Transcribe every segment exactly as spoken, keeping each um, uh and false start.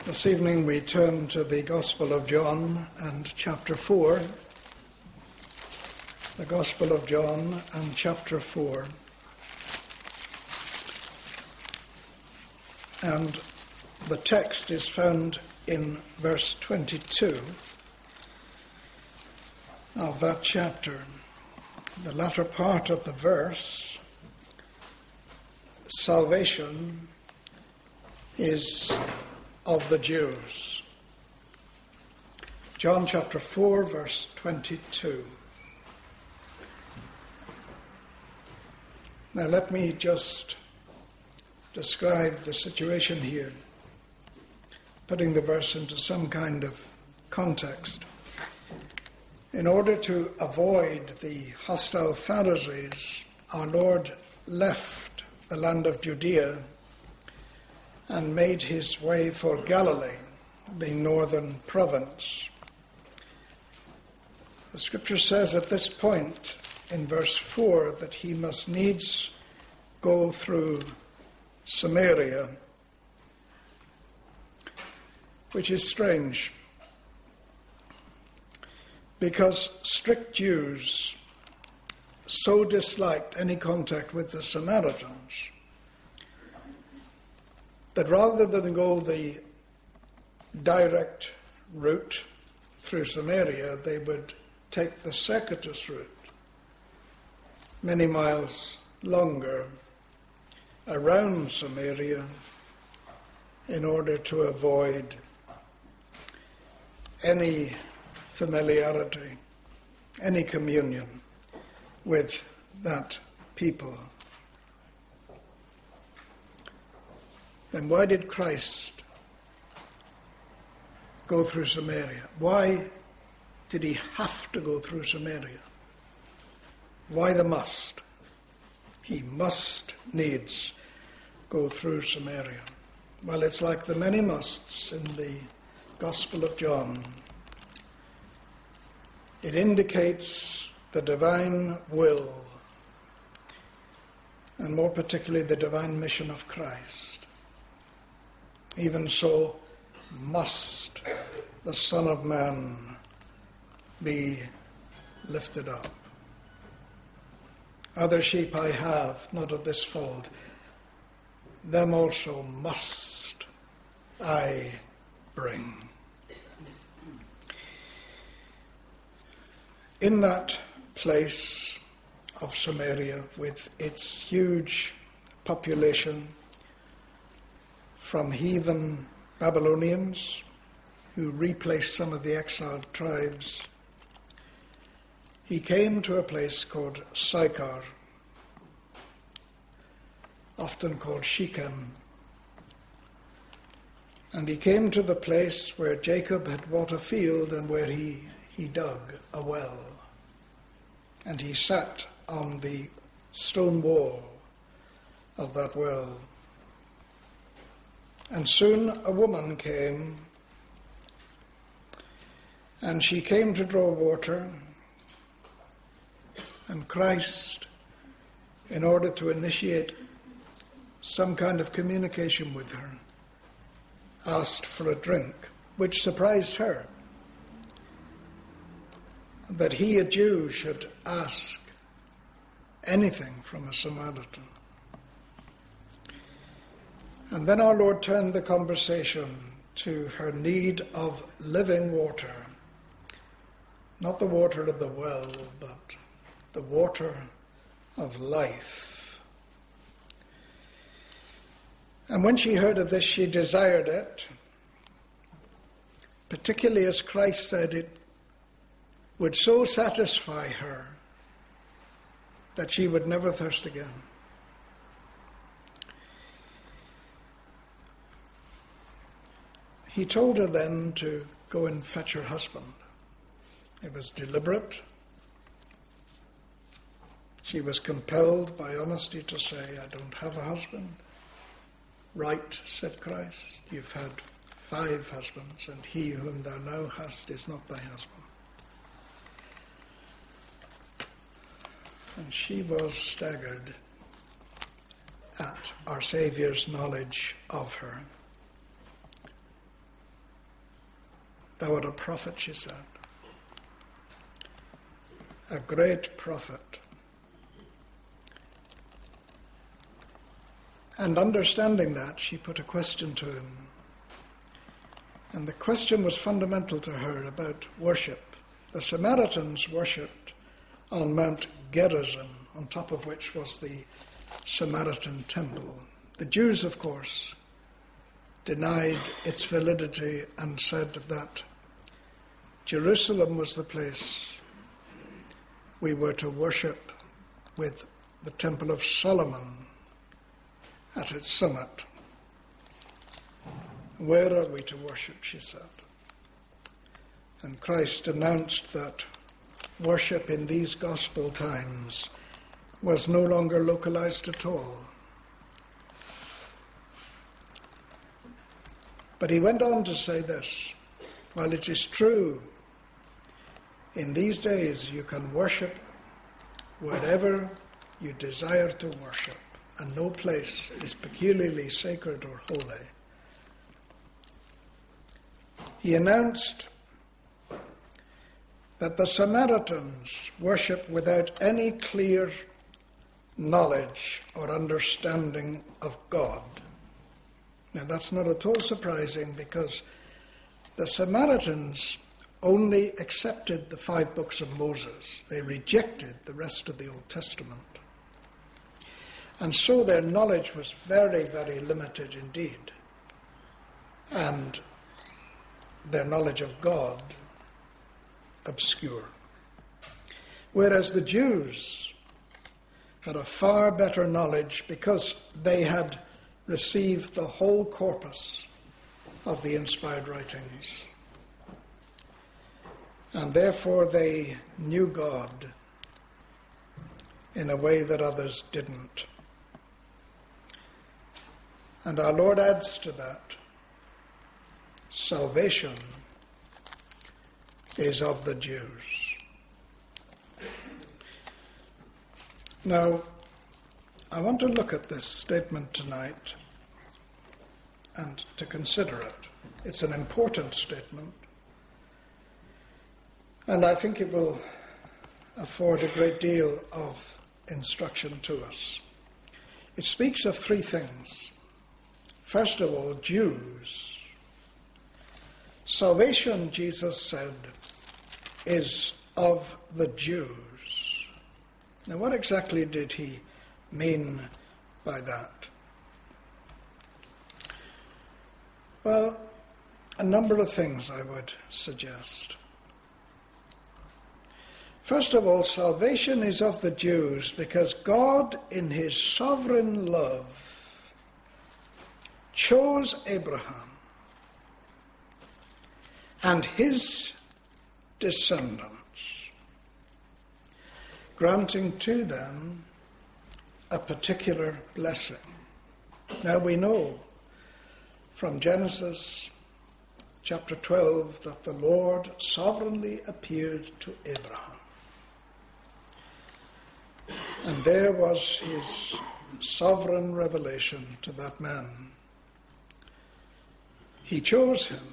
This evening we turn to the Gospel of John and chapter four. The Gospel of John and chapter four. And the text is found in verse twenty-two of that chapter. The latter part of the verse, salvation is of the Jews. John chapter four, verse twenty-two. Now let me just describe the situation here, putting the verse into some kind of context. In order to avoid the hostile Pharisees, our Lord left the land of Judea and made his way for Galilee, the northern province. The scripture says at this point in verse four that he must needs go through Samaria, which is strange, because strict Jews so disliked any contact with the Samaritans that rather than go the direct route through Samaria, they would take the circuitous route, many miles longer, around Samaria in order to avoid any familiarity, any communion with that people. Then why did Christ go through Samaria? Why did he have to go through Samaria? Why the must? He must needs go through Samaria. Well, it's like the many musts in the Gospel of John. It indicates the divine will, and more particularly the divine mission of Christ. Even so must the Son of Man be lifted up. Other sheep I have, not of this fold. Them also must I bring. In that place of Samaria, with its huge population from heathen Babylonians who replaced some of the exiled tribes, he came to a place called Sychar, often called Shechem. And he came to the place where Jacob had bought a field and where he, he dug a well. And he sat on the stone wall of that well. And soon a woman came, and she came to draw water, and Christ, in order to initiate some kind of communication with her, asked for a drink, which surprised her, that he, a Jew, should ask anything from a Samaritan. And then our Lord turned the conversation to her need of living water, not the water of the well, but the water of life. And when she heard of this, she desired it, particularly as Christ said it would so satisfy her that she would never thirst again. He told her then to go and fetch her husband. It was deliberate. She was compelled by honesty to say, I don't have a husband. Right, said Christ, you've had five husbands, and he whom thou now hast is not thy husband. And she was staggered at our Saviour's knowledge of her. "Thou art a prophet," she said. "A great prophet." And understanding that, she put a question to him. And the question was fundamental to her about worship. The Samaritans worshipped on Mount Gerizim, on top of which was the Samaritan temple. The Jews, of course, denied its validity and said that Jerusalem was the place we were to worship, with the Temple of Solomon at its summit. "Where are we to worship?" she said. And Christ announced that worship in these gospel times was no longer localized at all. But he went on to say this: while it is true, in these days you can worship wherever you desire to worship, and no place is peculiarly sacred or holy, he announced that the Samaritans worship without any clear knowledge or understanding of God. Now, that's not at all surprising, because the Samaritans only accepted the five books of Moses. They rejected the rest of the Old Testament. And so their knowledge was very, very limited indeed. And their knowledge of God obscure. Whereas the Jews had a far better knowledge, because they had received the whole corpus of the inspired writings. And therefore they knew God in a way that others didn't. And our Lord adds to that: salvation is of the Jews. Now, I want to look at this statement tonight and to consider it. It's an important statement, and I think it will afford a great deal of instruction to us. It speaks of three things. First of all, Jews. Salvation, Jesus said, is of the Jews. Now, what exactly did he mean by that? Well, a number of things I would suggest. First of all, salvation is of the Jews because God, in his sovereign love, chose Abraham and his descendants, granting to them a particular blessing. Now we know from Genesis chapter twelve that the Lord sovereignly appeared to Abraham. And there was his sovereign revelation to that man. He chose him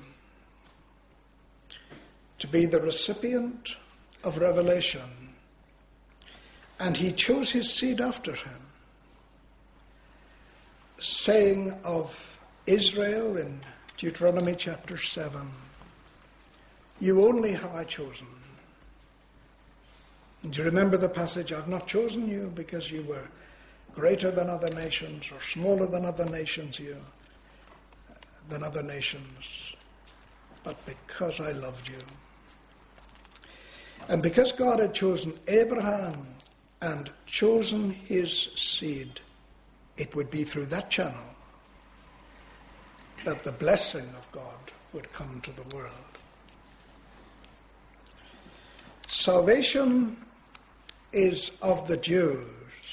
to be the recipient of revelation, and he chose his seed after him, saying of Israel in Deuteronomy chapter seven, "You only have I chosen." And you remember the passage, "I've not chosen you because you were greater than other nations or smaller than other nations, you than other nations, but because I loved you." And because God had chosen Abraham and chosen his seed, it would be through that channel that the blessing of God would come to the world. Salvation is of the Jews.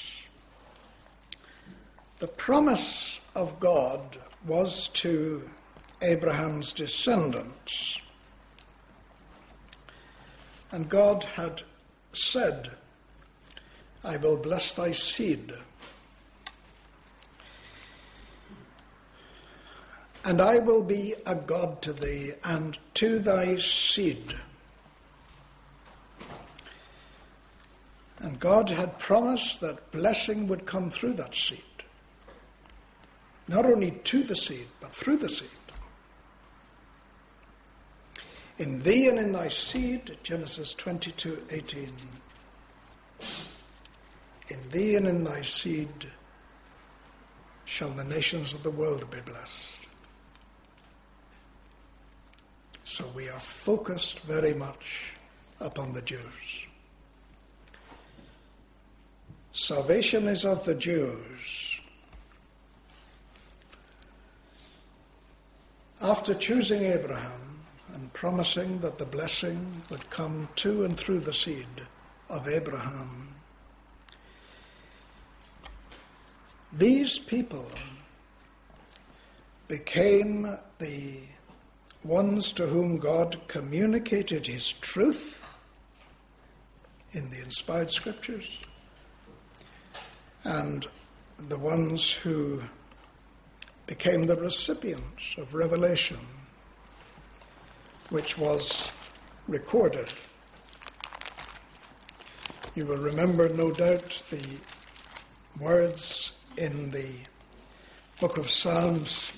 The promise of God was to Abraham's descendants. And God had said, "I will bless thy seed." and I will be a God to thee, and to thy seed. And God had promised that blessing would come through that seed. Not only to the seed, but through the seed. In thee and in thy seed, Genesis twenty-two eighteen. In thee and in thy seed shall the nations of the world be blessed. So we are focused very much upon the Jews. Salvation is of the Jews. After choosing Abraham and promising that the blessing would come to and through the seed of Abraham, these people became the ones to whom God communicated his truth in the inspired scriptures, and the ones who became the recipients of revelation, which was recorded. You will remember, no doubt, the words in the book of Psalms,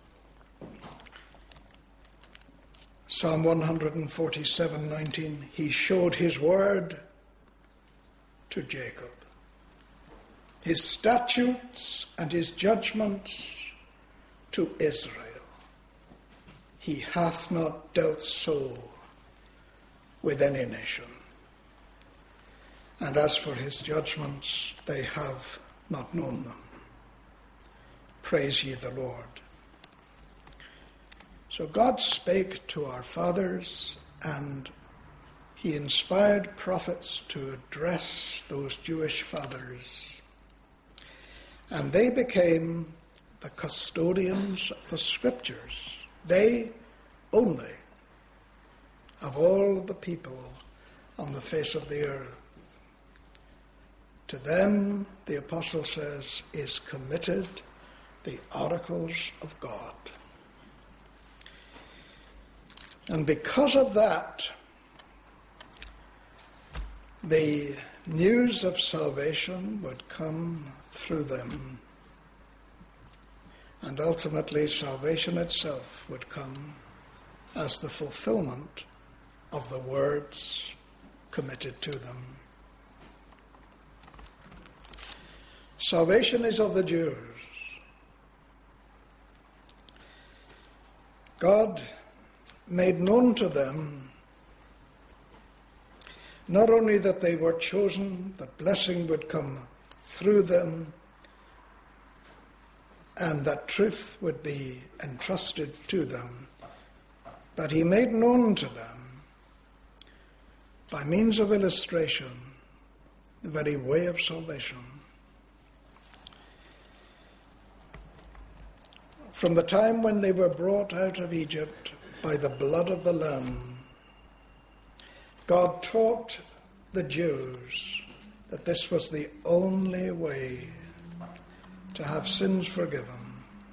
Psalm one forty-seven nineteen, he showed his word to Jacob, his statutes and his judgments to Israel. He hath not dealt so with any nation. And as for his judgments, they have not known them. Praise ye the Lord. So God spake to our fathers, and he inspired prophets to address those Jewish fathers. And they became the custodians of the scriptures. They only, of all the people on the face of the earth. To them, the apostle says, is committed the oracles of God. And because of that, the news of salvation would come through them. And ultimately, salvation itself would come as the fulfillment of the words committed to them. Salvation is of the Jews. God made known to them not only that they were chosen, that blessing would come through them, and that truth would be entrusted to them, but he made known to them, by means of illustration, the very way of salvation. From the time when they were brought out of Egypt by the blood of the Lamb, God taught the Jews that this was the only way to have sins forgiven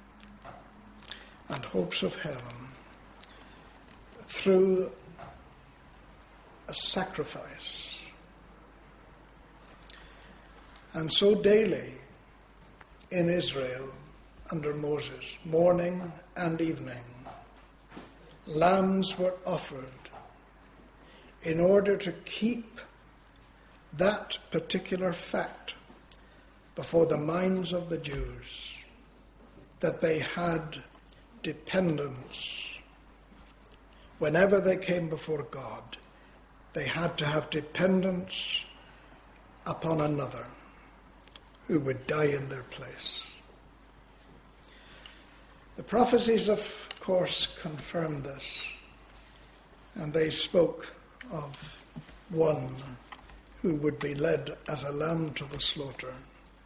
and hopes of heaven, through a sacrifice. And so daily in Israel, under Moses, morning and evening, lambs were offered in order to keep that particular fact before the minds of the Jews, that they had dependence. Whenever they came before God, they had to have dependence upon another who would die in their place. The prophecies, of course, confirmed this, and they spoke of one who would be led as a lamb to the slaughter,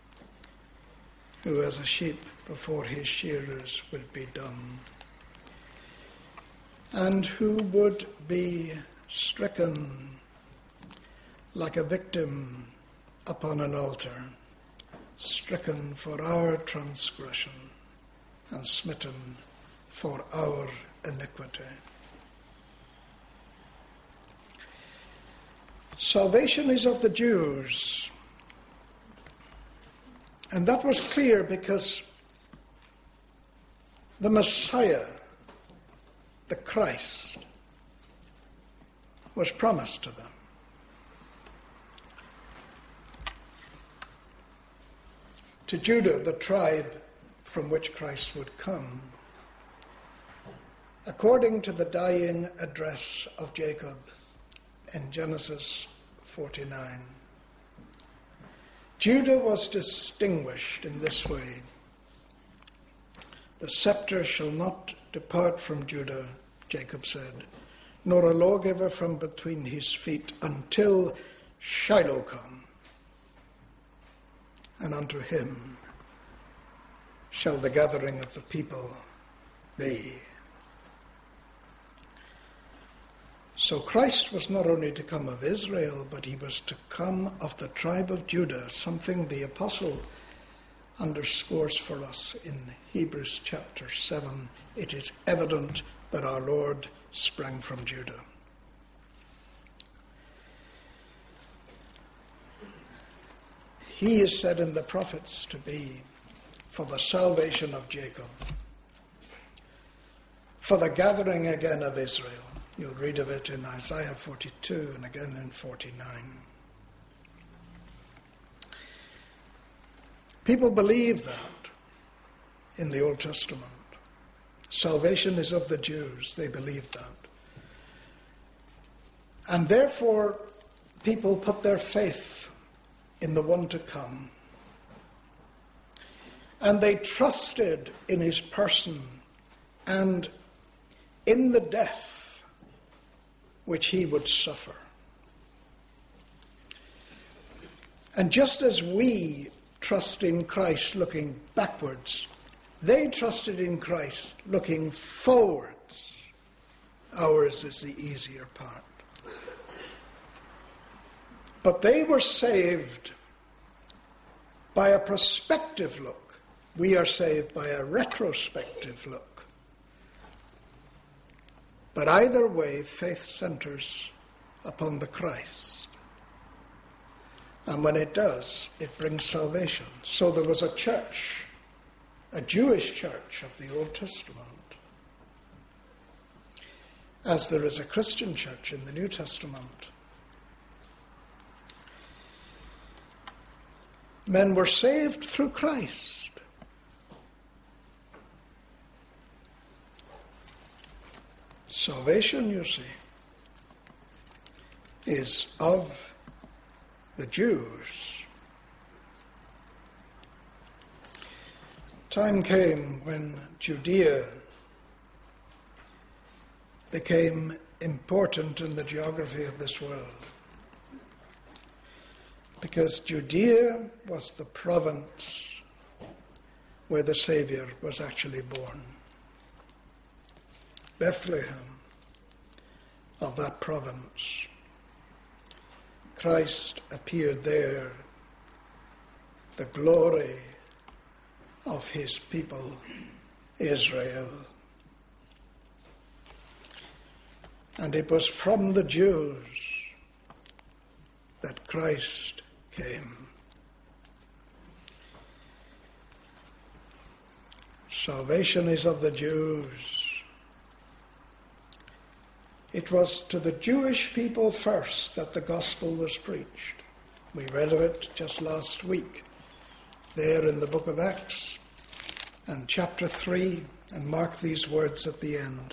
who as a sheep before his shearers would be dumb, and who would be stricken like a victim upon an altar, stricken for our transgression and smitten for our iniquity. Salvation is of the Jews. And that was clear because the Messiah, the Christ, was promised to them. To Judah, the tribe from which Christ would come, according to the dying address of Jacob in Genesis forty-nine. Judah was distinguished in this way. The scepter shall not depart from Judah, Jacob said, nor a lawgiver from between his feet until Shiloh come. And unto him shall the gathering of the people be. So Christ was not only to come of Israel, but he was to come of the tribe of Judah, something the apostle underscores for us in Hebrews chapter seven. It is evident that our Lord sprang from Judah. He is said in the prophets to be for the salvation of Jacob, for the gathering again of Israel. You'll read of it in Isaiah forty-two and again in forty-nine. People believe that in the Old Testament. Salvation is of the Jews. They believe that. And therefore, people put their faith in the one to come. And they trusted in his person and in the death which he would suffer. And just as we trust in Christ looking backwards, they trusted in Christ looking forwards. Ours is the easier part. But they were saved by a prospective look. We are saved by a retrospective look. But either way, faith centers upon the Christ. And when it does, it brings salvation. So there was a church, a Jewish church of the Old Testament, as there is a Christian church in the New Testament. Men were saved through Christ. Salvation, you see, is of the Jews. Time came when Judea became important in the geography of this world, because Judea was the province where the Savior was actually born. Bethlehem of that province. Christ appeared there, the glory of his people, Israel. And it was from the Jews that Christ came. Salvation is of the Jews. It was to the Jewish people first that the gospel was preached. We read of it just last week, there in the book of Acts and chapter three, and mark these words at the end.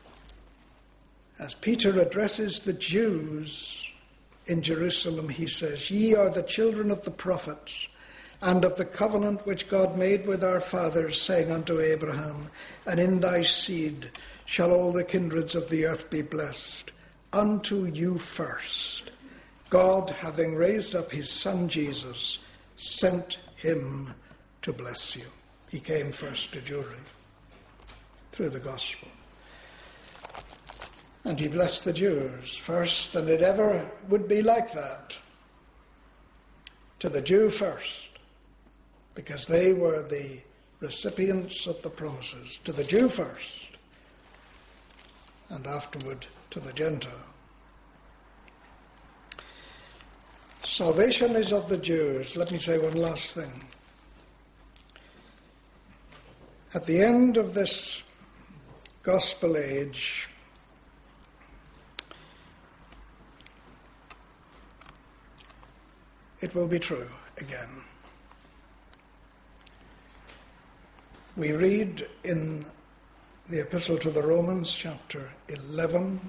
As Peter addresses the Jews in Jerusalem, he says, "Ye are the children of the prophets, and of the covenant which God made with our fathers, saying unto Abraham, and in thy seed shall all the kindreds of the earth be blessed. Unto you first, God, having raised up his Son Jesus, sent him to bless you." He came first to Jewry through the gospel. And he blessed the Jews first, and it ever would be like that. To the Jew first, because they were the recipients of the promises. To the Jew first. and afterward to the Gentile. Salvation is of the Jews. Let me say one last thing. At the end of this gospel age, it will be true again. We read in the Epistle to the Romans, chapter eleven,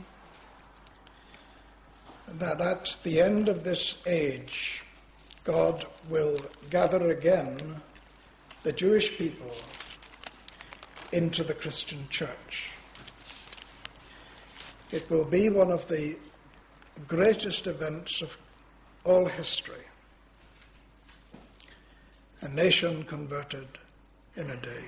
that at the end of this age, God will gather again the Jewish people into the Christian church. It will be one of the greatest events of all history. A nation converted in a day.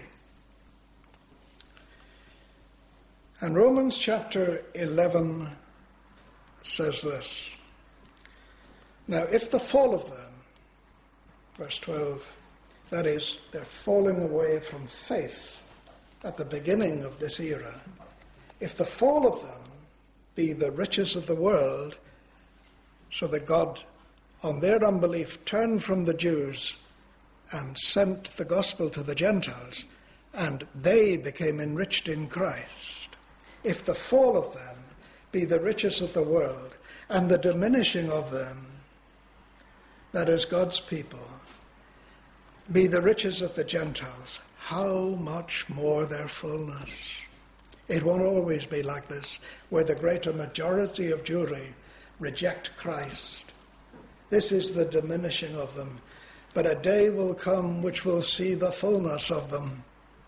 And Romans chapter eleven says this. Now, if the fall of them, verse twelve, that is, they're falling away from faith at the beginning of this era, if the fall of them be the riches of the world, so that God, on their unbelief, turned from the Jews and sent the gospel to the Gentiles, and they became enriched in Christ. If the fall of them be the riches of the world, and the diminishing of them, that is God's people, be the riches of the Gentiles, how much more their fullness? It won't always be like this, where the greater majority of Jewry reject Christ. This is the diminishing of them. But a day will come which will see the fullness of them.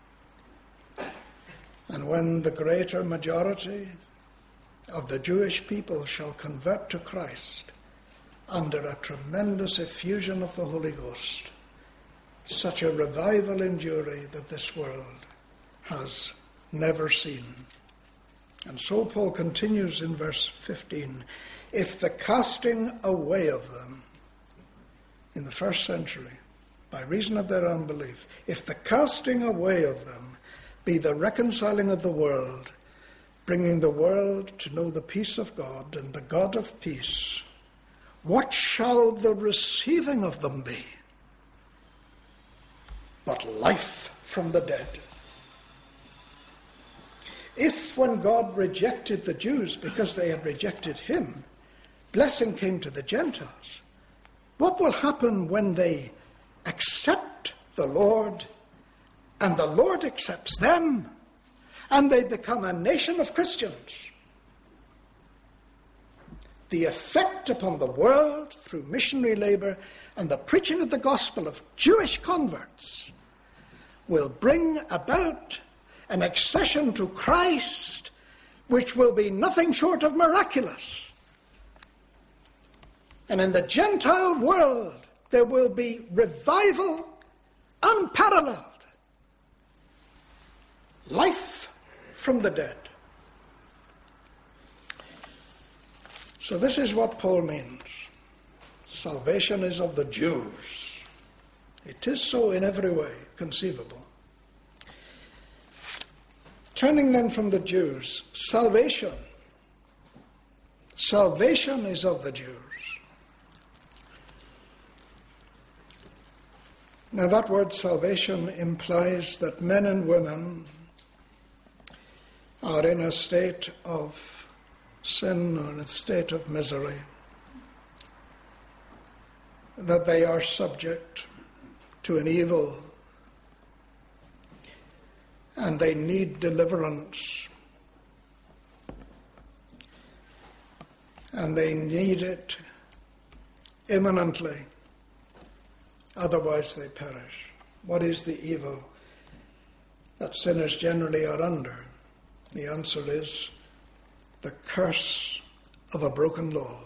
And when the greater majority of the Jewish people shall convert to Christ under a tremendous effusion of the Holy Ghost, such a revival in Jewry that this world has never seen. And so Paul continues in verse fifteen, if the casting away of them in the first century, by reason of their unbelief, if the casting away of them be the reconciling of the world, bringing the world to know the peace of God and the God of peace, what shall the receiving of them be? But life from the dead. If when God rejected the Jews because they had rejected him, blessing came to the Gentiles, what will happen when they accept the Lord and the Lord accepts them and they become a nation of Christians? The effect upon the world through missionary labor and the preaching of the gospel of Jewish converts will bring about an accession to Christ which will be nothing short of miraculous. And in the Gentile world, there will be revival unparalleled. Life from the dead. So this is what Paul means. Salvation is of the Jews. It is so in every way conceivable. Turning then from the Jews, salvation. Salvation is of the Jews. Now that word salvation implies that men and women are in a state of sin or in a state of misery, that they are subject to an evil and they need deliverance, and they need it imminently, otherwise they perish. What is the evil that sinners generally are under? The answer is the curse of a broken law.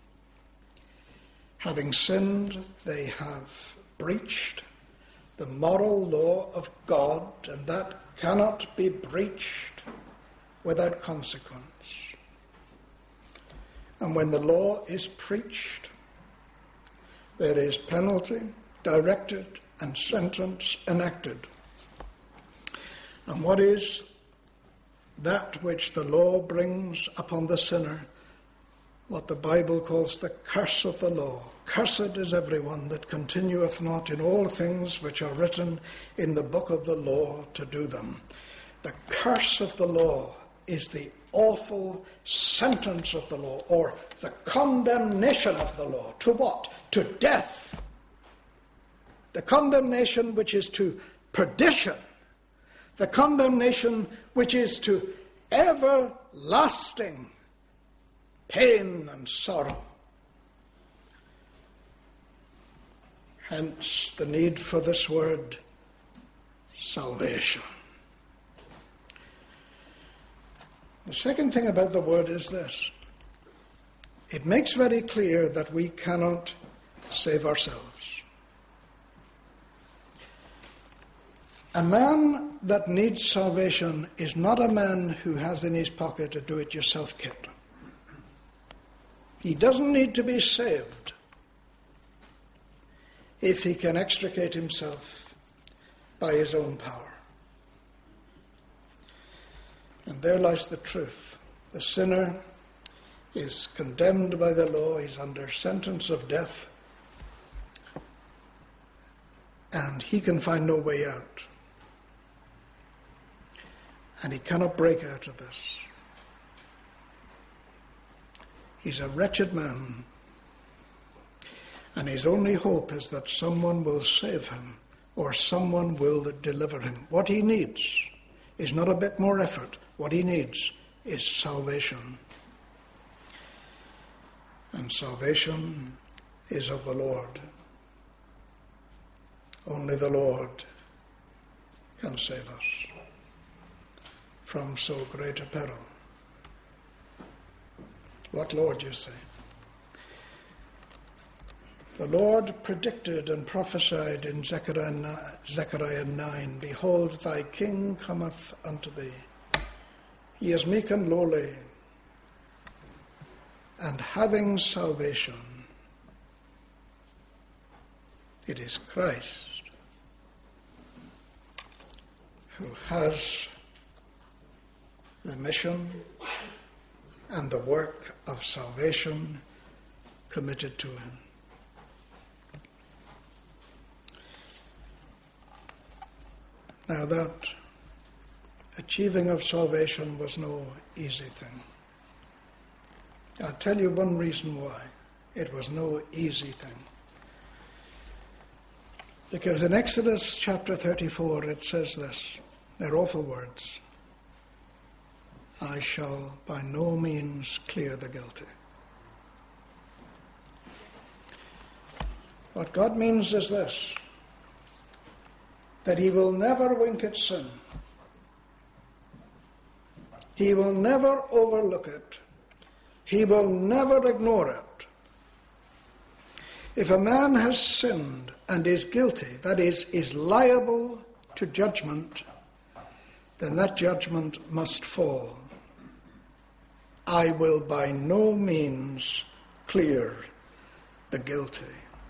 Having sinned, they have breached the moral law of God, and that cannot be breached without consequence. And when the law is preached, there is penalty directed and sentence enacted. And what is that which the law brings upon the sinner, what the Bible calls the curse of the law. Cursed is everyone that continueth not in all things which are written in the book of the law to do them. The curse of the law is the awful sentence of the law, or the condemnation of the law. To what? To death. The condemnation which is to perdition. The condemnation which is to everlasting pain and sorrow. Hence the need for this word, salvation. The second thing about the word is this. It makes very clear that we cannot save ourselves. A man that needs salvation is not a man who has in his pocket a do-it-yourself kit. He doesn't need to be saved if he can extricate himself by his own power. And there lies the truth. The sinner is condemned by the law. He's under sentence of death. And he can find no way out. And he cannot break out of this. He's a wretched man. And his only hope is that someone will save him or someone will deliver him. What he needs is not a bit more effort. What he needs is salvation. And salvation is of the Lord. Only the Lord can save us from so great a peril. What Lord, you say? The Lord predicted and prophesied in Zechariah nine, Behold, thy king cometh unto thee. He is meek and lowly, and having salvation. It is Christ who has the mission and the work of salvation committed to him. Now that achieving of salvation was no easy thing. I'll tell you one reason why it was no easy thing. Because in Exodus chapter thirty-four it says this, they're awful words. I shall by no means clear the guilty. What God means is this, that he will never wink at sin. He will never overlook it. He will never ignore it. If a man has sinned and is guilty, that is, is liable to judgment, then that judgment must fall. I will by no means clear the guilty.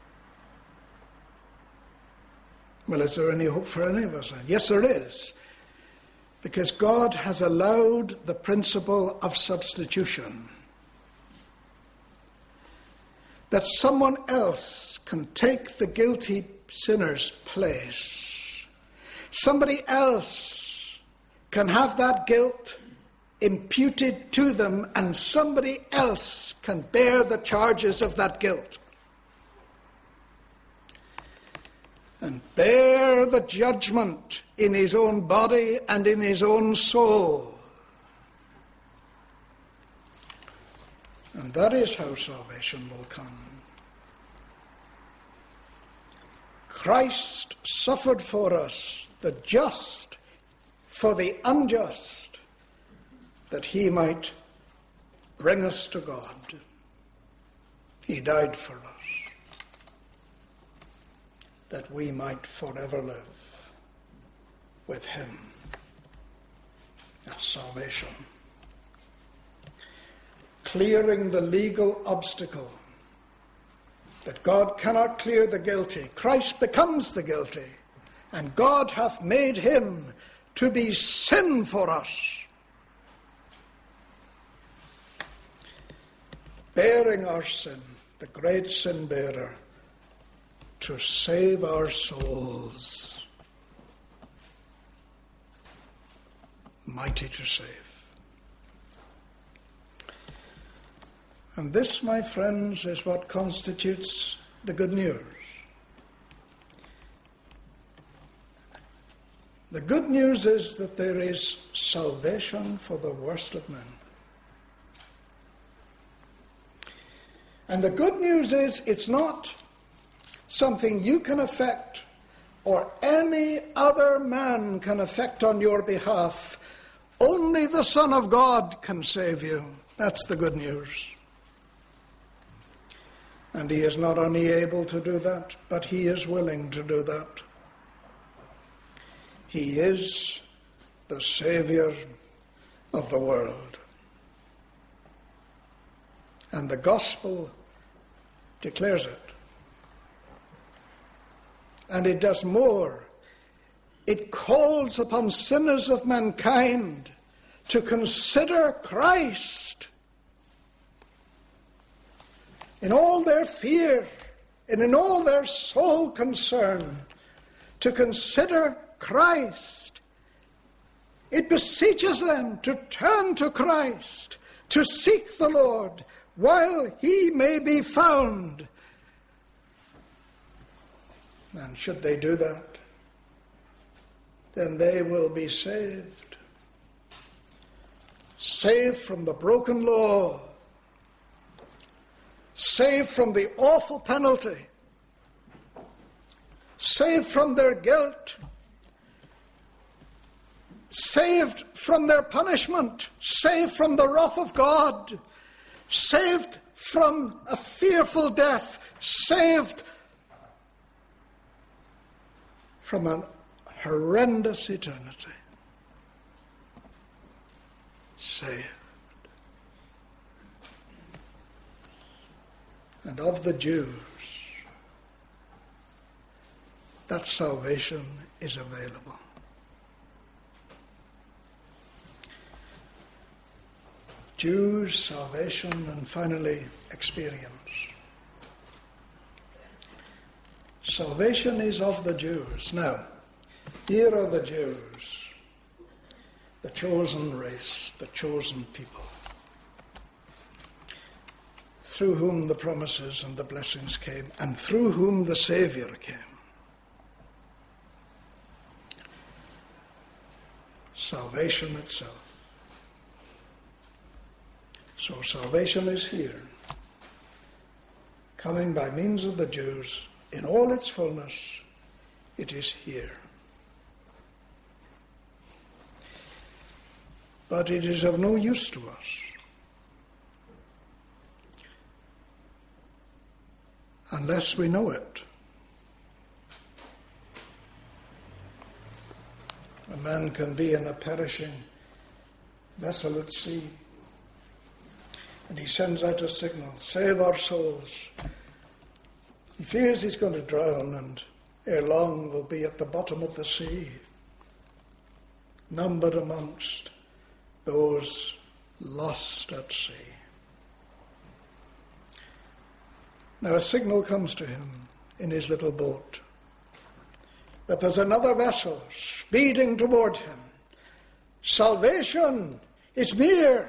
Well, is there any hope for any of us? Yes, there is. Because God has allowed the principle of substitution. That someone else can take the guilty sinner's place. Somebody else can have that guilt imputed to them, and somebody else can bear the charges of that guilt. And bear the judgment in his own body and in his own soul. And that is how salvation will come. Christ suffered for us, the just for the unjust, that he might bring us to God. He died for us, that we might forever live with him. That's salvation. Clearing the legal obstacle that God cannot clear the guilty. Christ becomes the guilty, and God hath made him to be sin for us, bearing our sin, the great sin bearer, to save our souls. Mighty to save. And this, my friends, is what constitutes the good news. The good news is that there is salvation for the worst of men. And the good news is it's not something you can affect or any other man can affect on your behalf. Only the Son of God can save you. That's the good news. And he is not only able to do that, but he is willing to do that. He is the Savior of the world. And the gospel declares it. And it does more. It calls upon sinners of mankind to consider Christ in all their fear and in all their soul concern, to consider Christ. It beseeches them to turn to Christ, to seek the Lord while he may be found. And should they do that, then they will be saved. Saved from the broken law. Saved from the awful penalty. Saved from their guilt. Saved from their punishment. Saved from the wrath of God. Saved from a fearful death. Saved from an horrendous eternity. Saved. And of the Jews, that salvation is available. Jews, salvation, and finally, experience. Salvation is of the Jews. Now, here are the Jews, the chosen race, the chosen people, through whom the promises and the blessings came, and through whom the Savior came. Salvation itself. So salvation is here, coming by means of the Jews in all its fullness. It is here. But it is of no use to us unless we know it. A man can be in a perishing vessel at sea, and he sends out a signal, save our souls. He fears he's going to drown, and ere long will be at the bottom of the sea, numbered amongst those lost at sea. Now a signal comes to him in his little boat that there's another vessel speeding toward him. Salvation is near.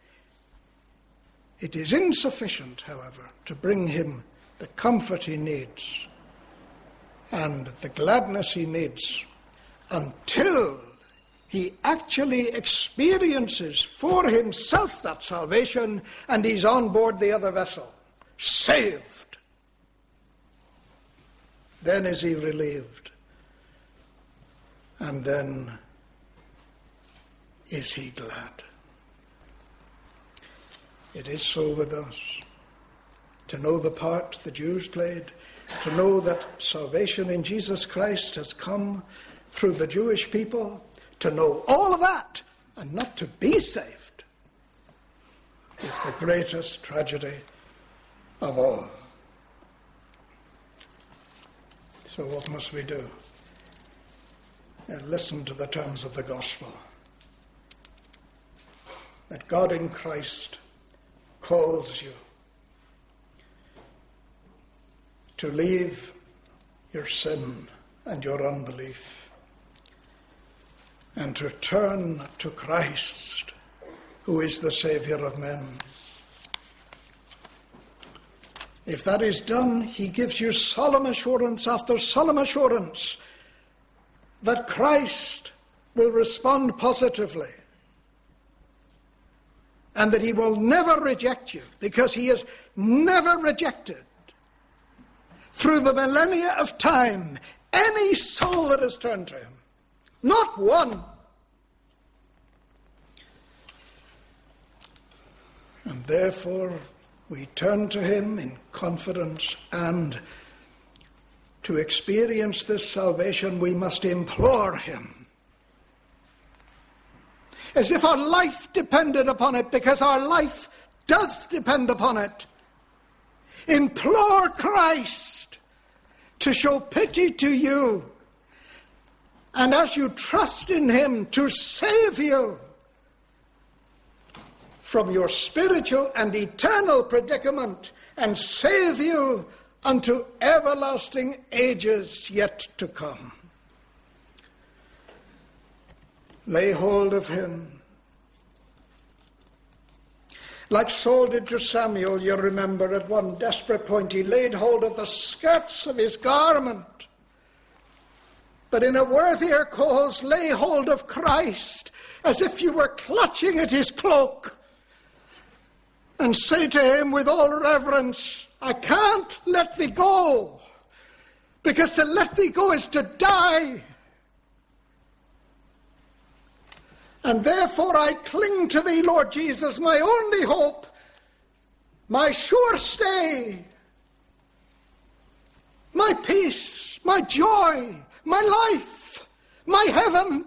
It is insufficient, however, to bring him the comfort he needs and the gladness he needs until he actually experiences for himself that salvation and he's on board the other vessel, saved. Then is he relieved. And then is he glad. It is so with us. To know the part the Jews played, to know that salvation in Jesus Christ has come through the Jewish people, to know all of that and not to be saved is the greatest tragedy of all. So what must we do? And listen to the terms of the gospel. That God in Christ calls you to leave your sin and your unbelief and to turn to Christ, who is the Saviour of men. If that is done, he gives you solemn assurance after solemn assurance that Christ will respond positively and that he will never reject you, because he has never rejected through the millennia of time any soul that has turned to him. Not one. And therefore we turn to him in confidence, and to experience this salvation we must implore him, as if our life depended upon it, because our life does depend upon it. Implore Christ to show pity to you, and as you trust in him, to save you from your spiritual and eternal predicament, and save you unto everlasting ages yet to come. Lay hold of him. Like Saul did to Samuel, you remember, at one desperate point he laid hold of the skirts of his garment. But in a worthier cause, lay hold of Christ as if you were clutching at his cloak, and say to him with all reverence, I can't let thee go, because to let thee go is to die. And therefore I cling to thee, Lord Jesus, my only hope, my sure stay, my peace, my joy, my life, my heaven.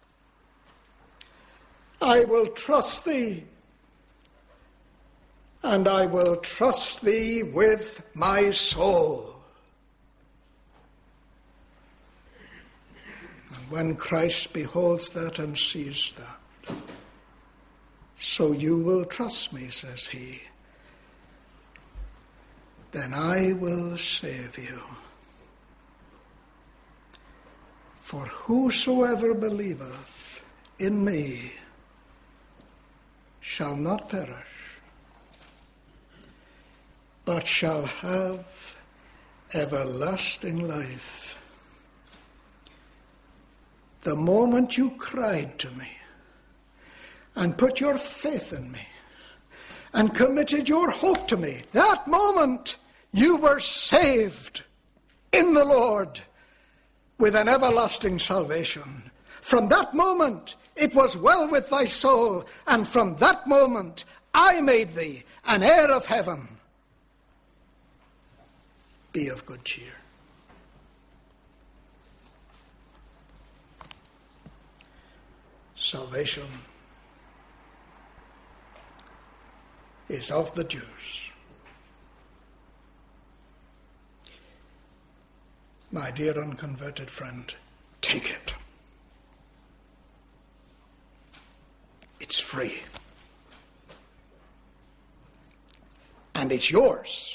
I will trust thee, and I will trust thee with my soul. And when Christ beholds that and sees that, so you will trust me, says he, then I will save you. For whosoever believeth in me shall not perish, but shall have everlasting life. The moment you cried to me and put your faith in me and committed your hope to me, that moment you were saved in the Lord with an everlasting salvation. From that moment it was well with thy soul, and from that moment I made thee an heir of heaven. Be of good cheer. Salvation is of the Jews. My dear unconverted friend, take it. It's free. And it's yours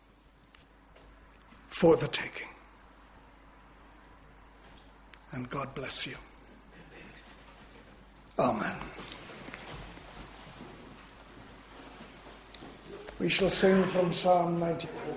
for the taking. And God bless you. Amen. We shall sing from Psalm ninety.